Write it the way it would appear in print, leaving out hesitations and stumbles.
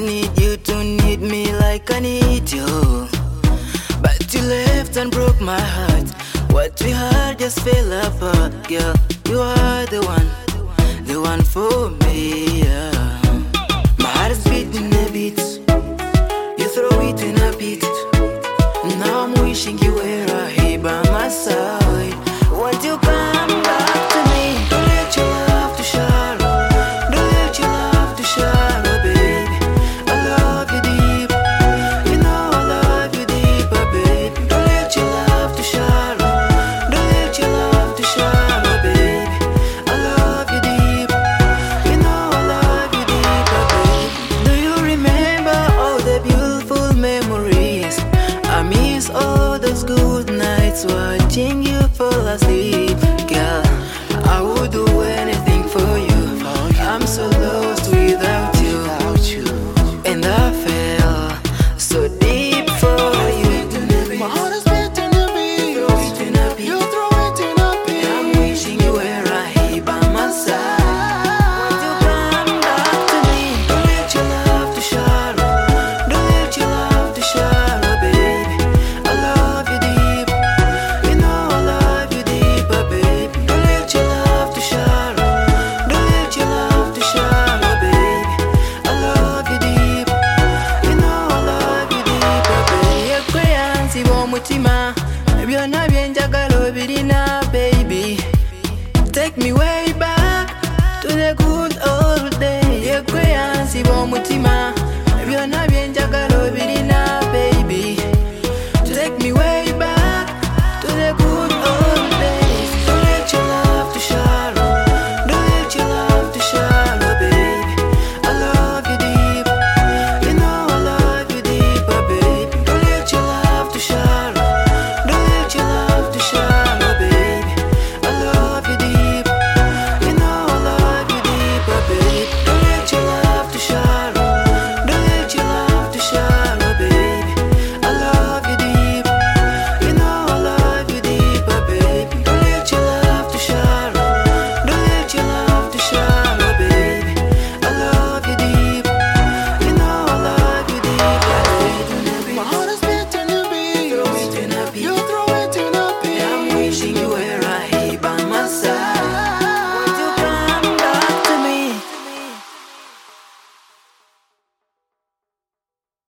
need you to need me like I need you. But you left and broke my heart. What we had just fell apart. Girl, you are the one for me, yeah. My heart is beating a beat. You throw it in a pit. Now I'm wishing you were here by my side. Won't you come back to me? Don't let your love to shallow. Don't let your love to shallow, baby. I love you deep. You know I love you deeper, baby. Don't let your love to shallow. Don't let your love to shallow, baby. I love you deep. You know I love you deeper, baby. Do you remember all the beautiful memories? I miss all those good nights watching you fall asleep. Girl, I would do anything for you. I'm so lost without you. And I fell so deep for you. My heart is beating a beat. You throw it in a pit. I'm wishing you were right here by my side. Won't you come back to me? Don't let your love to shallow. Don't let your love to shallow, baby. I love you deep. You know I love you deeper, baby. Don't let your love to shallow. Don't let your love to shallow, baby. I love you deep. You know I love you deeper, baby. Ekweyansi b'omutima byonna byenjagala obirina, baby. Take me way back to the good old days. Ekweyansi b'omutima